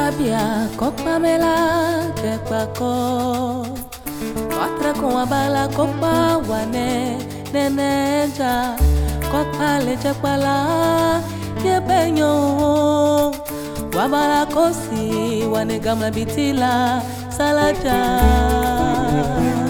Abia kokpamela kepako Kwatra kwa bala kokpa wane neneja Kokpa lechepala yebenyo Wabala kosi wane gamla bitila salaja